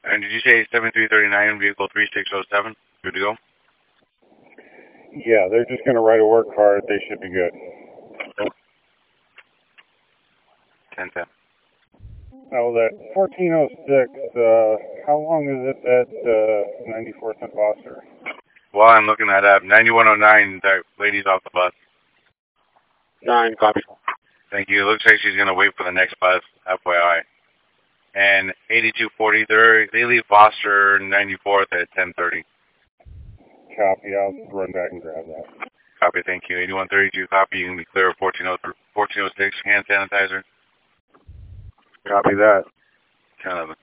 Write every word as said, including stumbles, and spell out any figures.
And did you say seven three three nine, vehicle three six zero seven? Good to go? Yeah, they're just going to write a work card. They should be good. ten ten. Oh, that fourteen oh six, uh, how long is it at uh, ninety-fourth and Foster? Well, I'm looking that up. ninety-one oh nine, that lady's off the bus. Nine, copy. Thank you. It looks like she's going to wait for the next bus, F Y I. And eighty-two forty, they leave Foster ninety-fourth at ten thirty. Copy. I'll run back and grab that. Copy, thank you. eighty-one thirty-two, copy. You can be clear of fourteen oh six, hand sanitizer. Copy that. ten eleven.